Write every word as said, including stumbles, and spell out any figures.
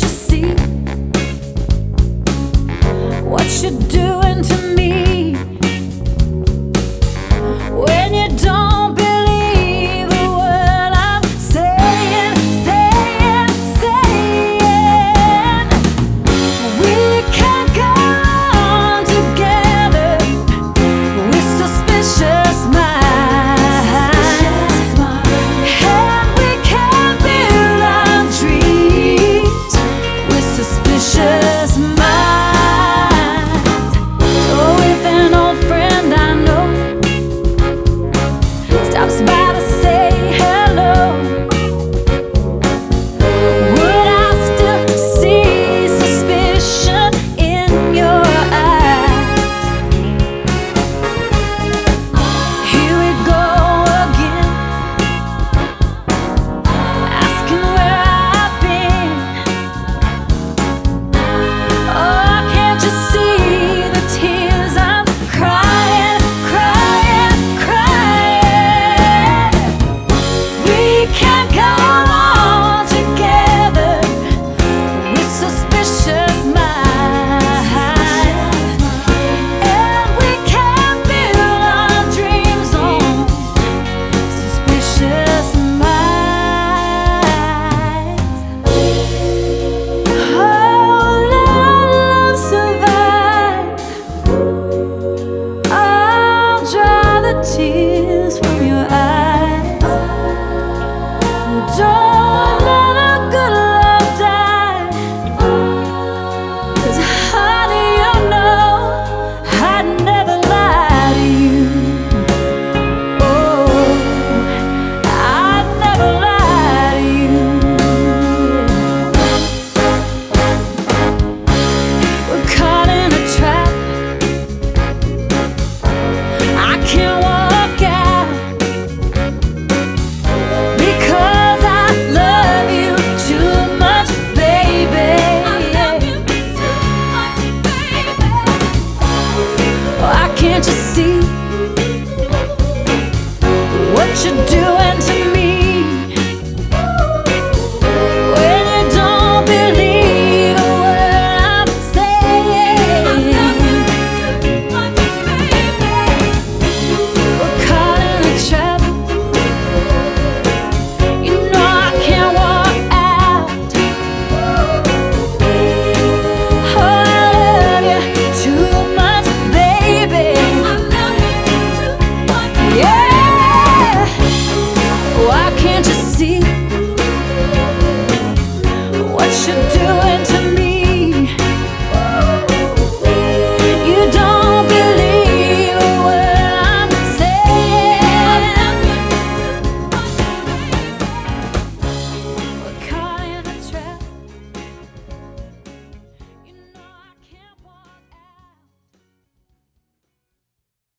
you see what you're doing to me? When you don't believe a word I'm saying, saying, saying, we can't go on together with suspicious minds, and we can't build our dreams with suspicious minds. So if an old friend I know stops by to say hello, would I still see suspicion in your eyes? Here we go again, asking where I've been. Oh, can't you see the tears I'm crying, crying, crying? We can't go on together with suspicious minds, and we can't build our dreams on suspicious minds. Oh, let love survive. I'll dry the tears from your eyes. Don't let a good love die, 'cause honey, you know I'd never lie to you. Oh, I'd never lie to you. We're caught in a trap. I can't walk out because I love you too much, baby. Why can't you see what you're doing to me? When you don't believe a word I'm saying, we're caught in a trap. You know I can't walk out. Oh, I love you too much, baby. Yeah. Why can't you